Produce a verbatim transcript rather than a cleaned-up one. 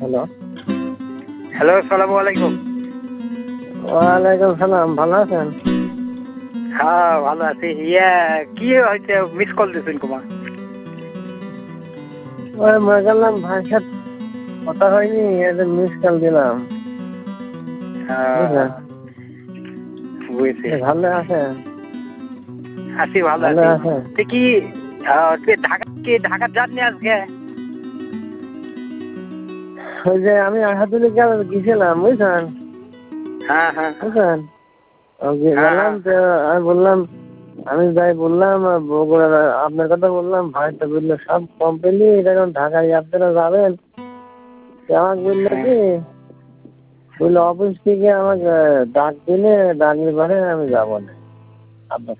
Hello. Hello, আসসালামু আলাইকুম। ওয়ালাইকুম সালাম, ভালো আছেন? হ্যাঁ, ভালো আছি। ইয়া কি হয়েছে, মিস কল দিয়েছেন কুমা? ওই মনে করলাম ভাইয়ের সাথে কথা হয়নি, এই মিস কল দিলাম। বুঝলেন? বুঝছি। ভালো আছেন? আছি, ভালো ভালো আছি। আছেন? তুই কি আহ, তুই ঢাকা কি ঢাকা যাননি আজকে? ওই যে আমি আহাদুলি গেছিলাম, বুঝছেন? হ্যাঁ হ্যাঁ বুঝছেন? ও হ্যাঁ গেলাম, হ্যাঁ তো আমি বললাম, আমি যাই বললাম বগুড়ার আপনার কথা বললাম, ভাই তো বললো সব কমপ্লিট, এখন ঢাকায় আপনারা যাবেন। তো আমাকে বললো হ্যাঁ। কি, বললো অফিস থেকে আমাকে ডাক দিলে, ডাকলে পরে আমি যাবো না আপনার